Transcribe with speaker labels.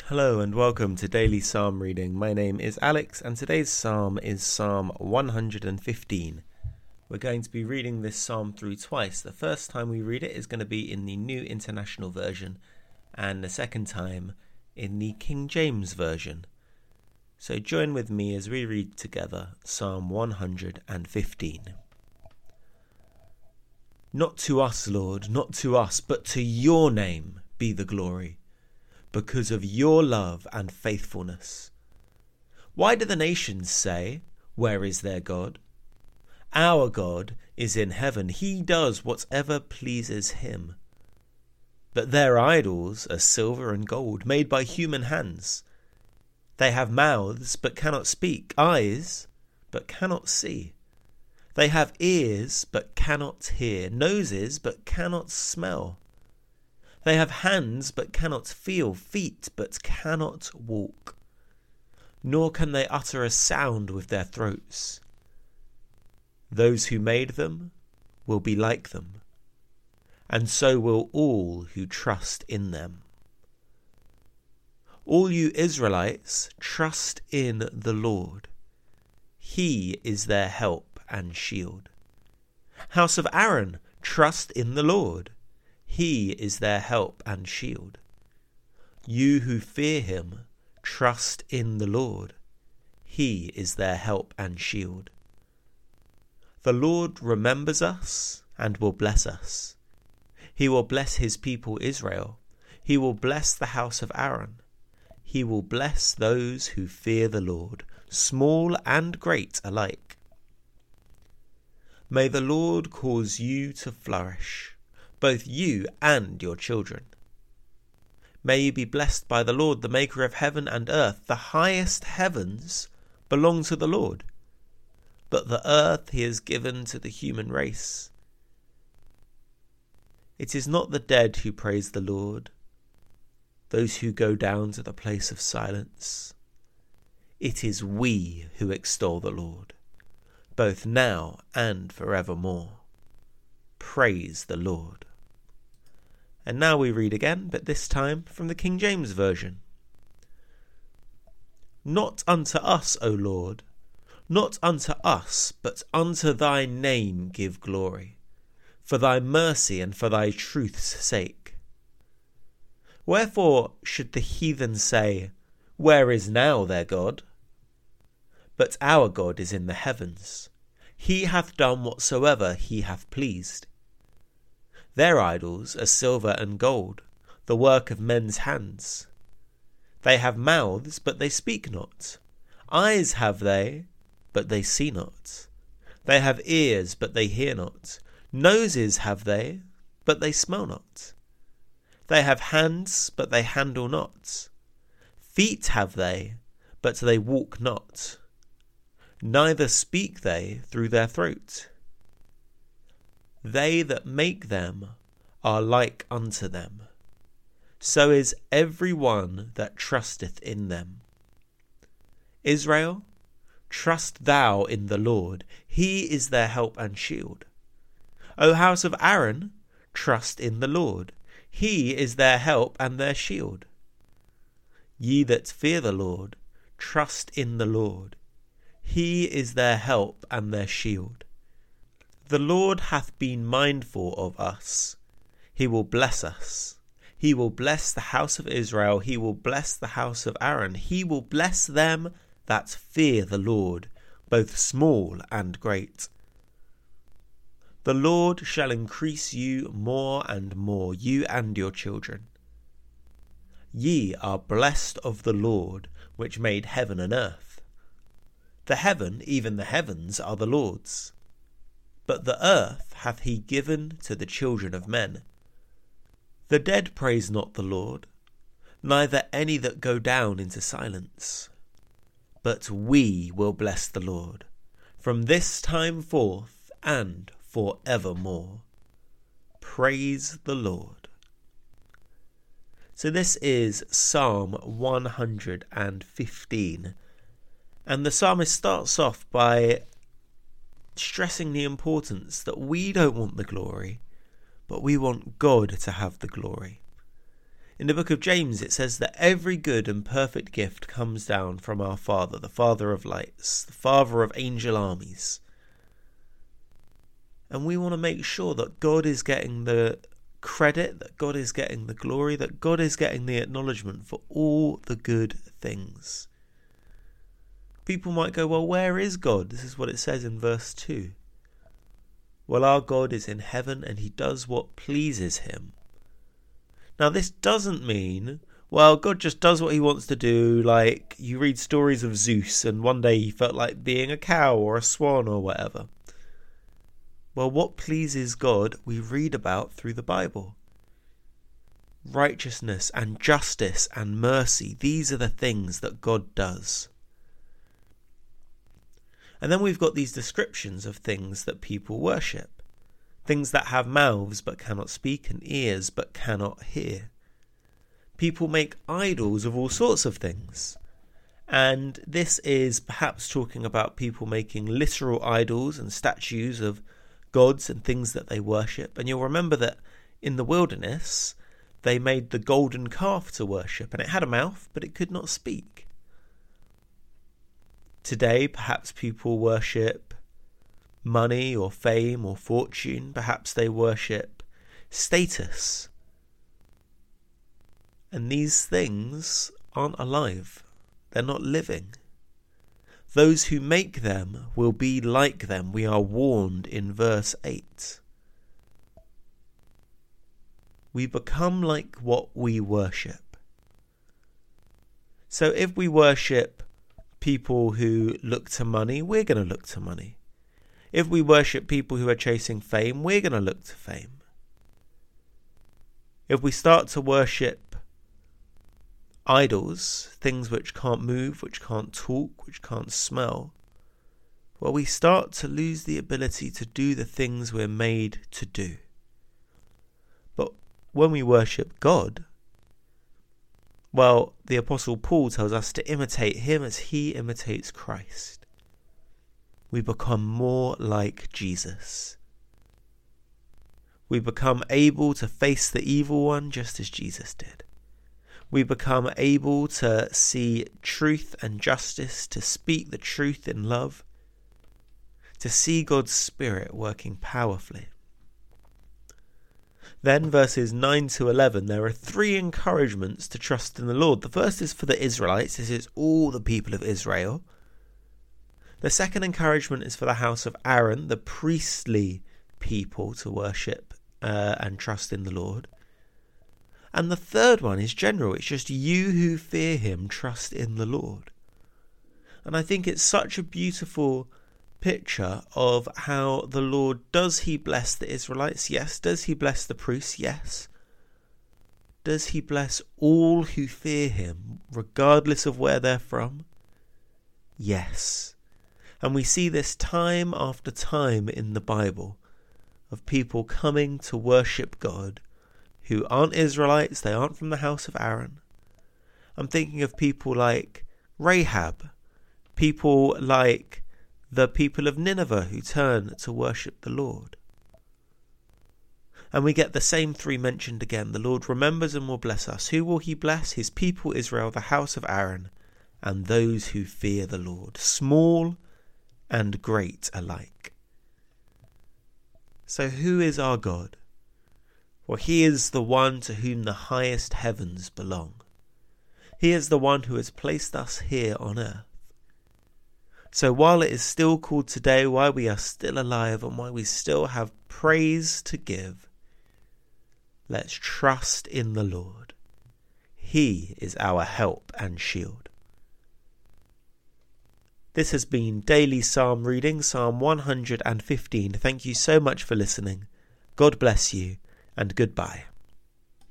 Speaker 1: Hello and welcome to Daily Psalm Reading. My name is Alex and today's psalm is Psalm 115. We're going to be reading this psalm through twice. The first time we read it is going to be in the New International Version and the second time in the King James Version. So join with me as we read together Psalm 115. Not to us, Lord, not to us, but to your name be the glory, because of your love and faithfulness. Why do the nations say, "Where is their God?" Our God is in heaven. He does whatever pleases him. But their idols are silver and gold, made by human hands. They have mouths, but cannot speak, eyes, but cannot see. They have ears, but cannot hear, noses, but cannot smell. They have hands but cannot feel, feet but cannot walk. Nor can they utter a sound with their throats. Those who made them will be like them, and so will all who trust in them. All you Israelites, trust in the Lord. He is their help and shield. House of Aaron, trust in the Lord. He is their help and shield. You who fear him, trust in the Lord. He is their help and shield. The Lord remembers us and will bless us. He will bless his people Israel. He will bless the house of Aaron. He will bless those who fear the Lord, small and great alike. May the Lord cause you to flourish, both you and your children. May you be blessed by the Lord, the maker of heaven and earth. The highest heavens belong to the Lord, but the earth he has given to the human race. It is not the dead who praise the Lord, those who go down to the place of silence. It is we who extol the Lord, both now and forevermore. Praise the Lord. And now we read again, but this time from the King James Version. Not unto us, O Lord, not unto us, but unto thy name give glory, for thy mercy and for thy truth's sake. Wherefore should the heathen say, "Where is now their God?" But our God is in the heavens. He hath done whatsoever he hath pleased. Their idols are silver and gold, the work of men's hands. They have mouths, but they speak not. Eyes have they, but they see not. They have ears, but they hear not. Noses have they, but they smell not. They have hands, but they handle not. Feet have they, but they walk not. Neither speak they through their throat. They that make them are like unto them. So is every one that trusteth in them. Israel, trust thou in the Lord. He is their help and shield. O house of Aaron, trust in the Lord. He is their help and their shield. Ye that fear the Lord, trust in the Lord. He is their help and their shield. The Lord hath been mindful of us. He will bless us. He will bless the house of Israel. He will bless the house of Aaron. He will bless them that fear the Lord, both small and great. The Lord shall increase you more and more, you and your children. Ye are blessed of the Lord, which made heaven and earth. The heaven, even the heavens, are the Lord's, but the earth hath he given to the children of men. The dead praise not the Lord, neither any that go down into silence. But we will bless the Lord, from this time forth and for evermore. Praise the Lord. So this is Psalm 115, and the psalmist starts off by stressing the importance that we don't want the glory, but we want God to have the glory. In the book of James, it says that every good and perfect gift comes down from our Father, the Father of lights, the Father of angel armies. And we want to make sure that God is getting the credit, that God is getting the glory, that God is getting the acknowledgement for all the good things. People might go, well, where is God? This is what it says in verse 2. Well, our God is in heaven and he does what pleases him. Now, this doesn't mean, well, God just does what he wants to do, like you read stories of Zeus and one day he felt like being a cow or a swan or whatever. Well, what pleases God we read about through the Bible. Righteousness and justice and mercy, these are the things that God does. And then we've got these descriptions of things that people worship. Things that have mouths but cannot speak and ears but cannot hear. People make idols of all sorts of things. And this is perhaps talking about people making literal idols and statues of gods and things that they worship. And you'll remember that in the wilderness, they made the golden calf to worship. And it had a mouth, but it could not speak. Today, perhaps people worship money or fame or fortune. Perhaps they worship status. And these things aren't alive. They're not living. Those who make them will be like them. We are warned in verse 8. We become like what we worship. So if we worship people who look to money, we're going to look to money. If we worship people who are chasing fame, we're going to look to fame. If we start to worship idols, things which can't move, which can't talk, which can't smell, well, we start to lose the ability to do the things we're made to do. But when we worship God, well, the Apostle Paul tells us to imitate him as he imitates Christ. We become more like Jesus. We become able to face the evil one just as Jesus did. We become able to see truth and justice, to speak the truth in love, to see God's Spirit working powerfully. Then verses 9 to 11, there are 3 encouragements to trust in the Lord. The first is for the Israelites. This is all the people of Israel. The second encouragement is for the house of Aaron, the priestly people, to worship and trust in the Lord. And the third one is general. It's just you who fear him, trust in the Lord. And I think it's such a beautiful picture of how the Lord, does he bless the Israelites? Yes. Does he bless the priests? Yes. Does he bless all who fear him, regardless of where they're from? Yes. And we see this time after time in the Bible of people coming to worship God who aren't Israelites, they aren't from the house of Aaron. I'm thinking of people like Rahab, people like the people of Nineveh who turn to worship the Lord. And we get the same 3 mentioned again. The Lord remembers and will bless us. Who will he bless? His people Israel, the house of Aaron, and those who fear the Lord, small and great alike. So who is our God? Well, he is the one to whom the highest heavens belong. He is the one who has placed us here on earth. So while it is still called today, while we are still alive and while we still have praise to give, let's trust in the Lord. He is our help and shield. This has been Daily Psalm Reading, Psalm 115. Thank you so much for listening. God bless you, and goodbye.